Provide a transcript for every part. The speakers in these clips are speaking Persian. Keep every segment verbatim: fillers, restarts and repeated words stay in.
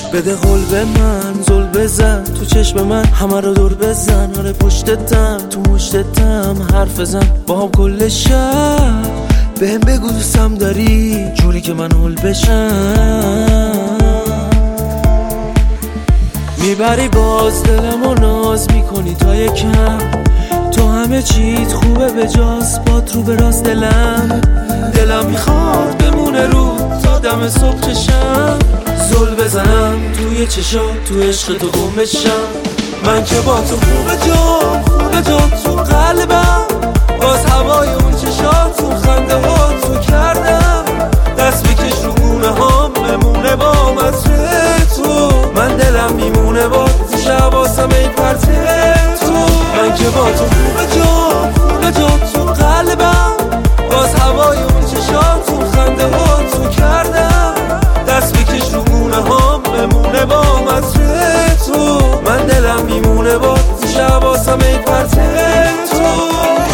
بده قول به من، زل بزن تو چشم من، همه رو دور بزن. آره پشتتم تو مشتتم، حرف بزن با هم کل شب. بهم بگو دوستم داری جوری که من هول بشم. میبری باز دلم و ناز میکنی تا یکم. تو همه چیت خوبه به جاست، باد رو به راست دلم. دلم میخواد بمونه رو تا دم صبح چشم. زل بزنم توی چشات، تو عشق تو گم بشم. من که با تو خوبه جام، خوبه جام تو قلبم. باز هوای اون چشات، تو خنده ها تو کردم. دست بکش رو گونه هام، بمونه با مطره تو. من دلم میمونه با تو حواسم ای پرته تو. من که با تو خوبه جام، خوبه جام تو قلبم. باز هوای اون چشات، تو خنده ها تو کردم. دست بکش رو گونه هام، بمونه با مطره تو. من دلم میمونه با تو حواسم ای پرته تو.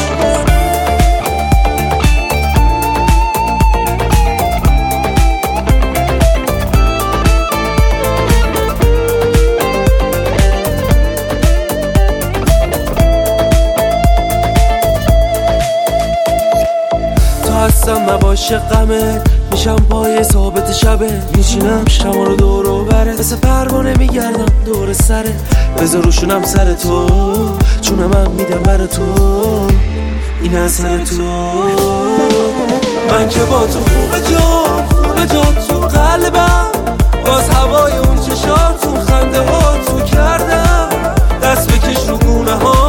هستم نباشه غمه، میشم پای ثابت شبه. میچینم شما رو دور و بره، مثل پروانه میگردم دور سره. بذار روشونم سر تو، چون من میدم بر تو این اثر تو. من که با تو خوبه جام، خوبه جام تو قلبم. باز هوای اون چشات، تو خنده ها تو کردم. دست بکش رو گونه ها،